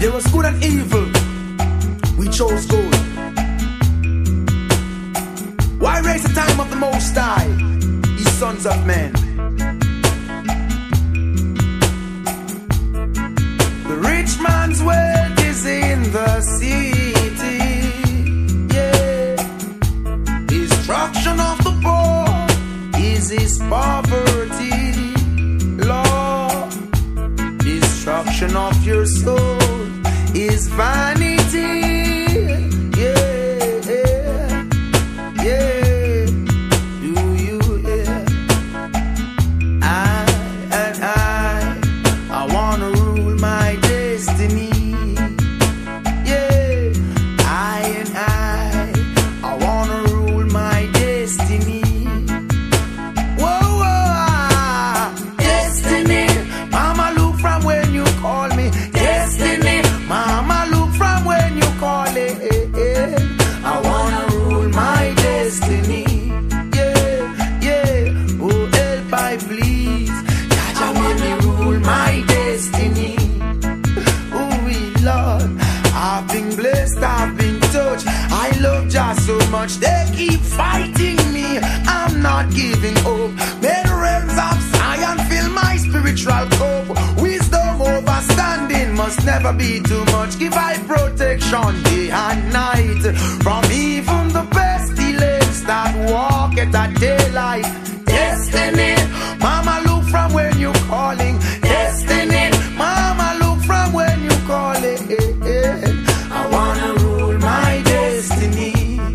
There was good and evil. We chose good. Why raise the time of the Most High, ye sons of men? The rich man's wealth is in the city. Yeah. Destruction of the poor is his poverty. Lord, destruction of your soul is vanity. So much they keep fighting me. I'm not giving up. May the realms of Zion fill my spiritual cup. Wisdom overstanding must never be too much. Give I protection day and night from even the pestilence that walk at that daylight. Destiny, mama, look from when you're calling. Destiny, mama, look from when you're calling. I wanna rule my destiny.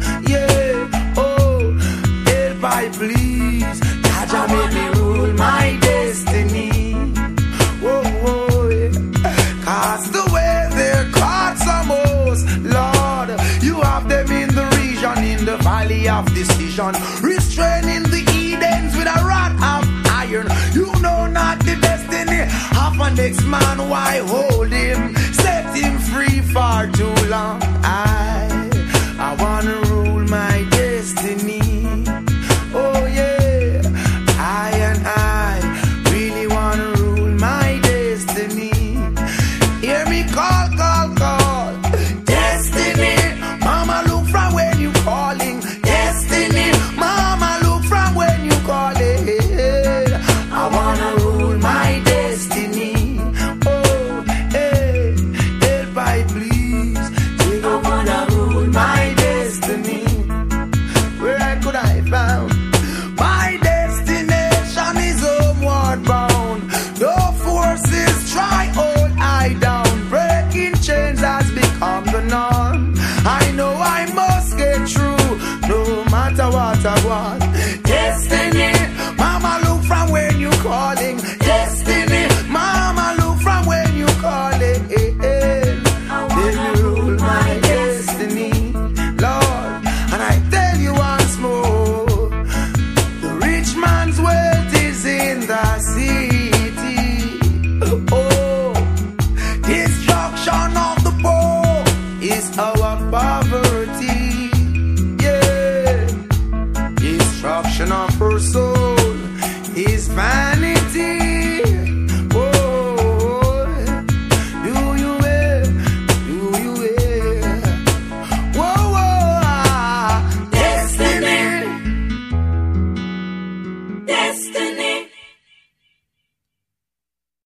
Please, Jaja, make me rule my destiny. Whoa, whoa, yeah. Cast away their cards most, Lord. You have them in the region, in the valley of decision, restraining the Edens with a rod of iron. You know not the destiny of a next man. Why hold him? Set him free for too long. I wanna rule my destiny. Oh yeah, I really wanna rule my destiny. Hear me call, call, call. Destiny, mama, look from when you calling. Destiny, mama, look from when you calling. I wanna rule my destiny. Oh, hey, help I please. I wanna rule my destiny. Where could I found? My destination is homeward bound. No forces try hold I down. Breaking chains has become the norm. I know I must get through, no matter what I want. Destiny, mama, look from when you calling. Destiny, mama, look from when you calling. Let me rule my destiny, Lord. And I tell you once more, the rich man's wealth is in the city. Oh, destruction of the poor is our poverty. Yeah, destruction of her soul is vanity.